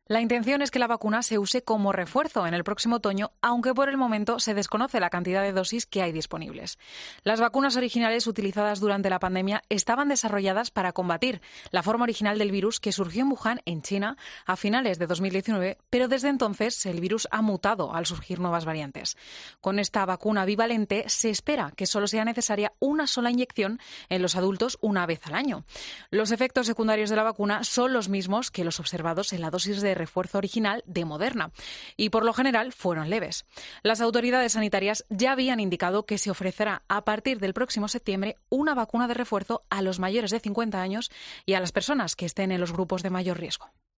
La intención es que la vacuna se use como refuerzo en el próximo otoño, aunque por el momento se desconoce la cantidad de dosis que hay disponibles. Las vacunas originales utilizadas durante la pandemia estaban desarrolladas para combatir la forma original del virus que surgió en Wuhan, en China, a finales de 2019, pero desde entonces el virus ha mutado al surgir nuevas variantes. Con esta vacuna bivalente se espera que solo sea necesaria una sola inyección en los adultos una vez al año. Los efectos secundarios de la vacuna son los mismos que los observados en la dosis de refuerzo original de Moderna y por lo general fueron leves. Las autoridades sanitarias ya habían indicado que se ofrecerá a partir del próximo septiembre una vacuna de refuerzo a los mayores de 50 años y a las personas que estén en los grupos de mayor riesgo.